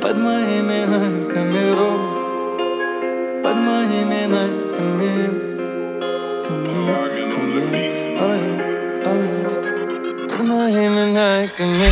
Под моими ногами рок, под моими ногами. Под моими ногами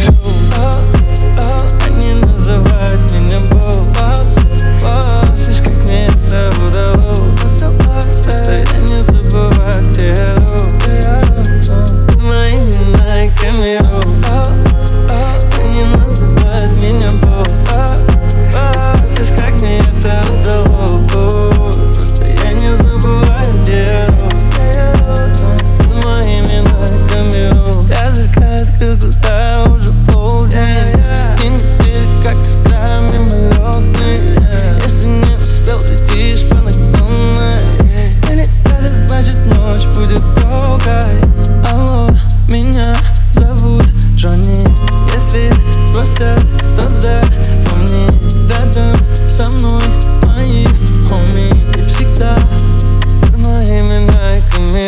они называют меня босс. Слышишь, как мне это удалось? Постоянно забываю, где я рос. Под моими ногами они называют меня босс. Слышишь, как мне это удалось? Постоянно забываю, где я рос. Под моими ногами я только открыл глаза, уже полдень. День недели, как искра мимолетный. Если не успел, летишь по наклонной. Или это значит ночь будет долгой. Алло, меня зовут Джонни. Если спросят, то запомни, рядом со мной мои хоми. И всегда под моими ногами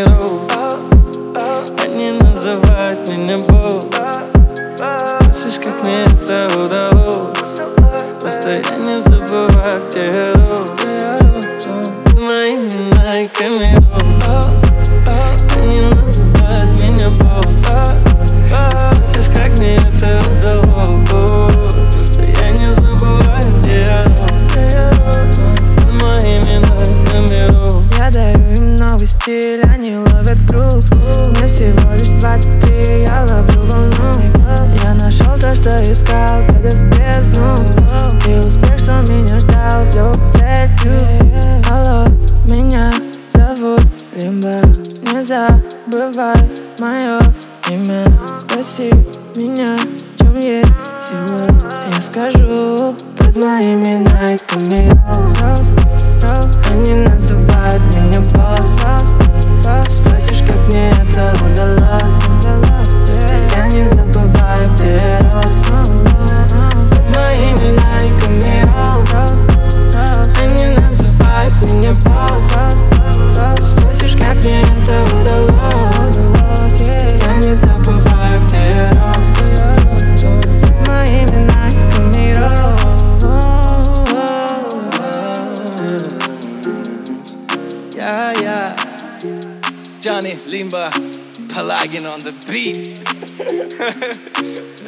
они называют меня босс. Спросишь, как мне это удалось? Постоянно забываю, где я рос. Под моими ногами они называют меня босс. Спросишь, как мне это удалось? Постоянно забываю, где я рос. Под моими ногами я даю им новый стиль, они ловят грув. Мне всего лишь 23, я ловлю волну. Я нашел то, что искал, когда в бездну. И успех, что меня ждал, сделал целью. Алло, меня зовут Лимба. Не забывай мое имя. Спроси меня, в чем есть сила. Я скажу под моими ногами. Они называют меня босс. Спросишь, как мне это удалось? Я не забываю, где я рос. Под моими ногами они называют меня босс. Спросишь, как мне это удалось? Я не забываю, где я рос. Под моими ногами Yeah. Johnny Limba, Pelagin on the beat.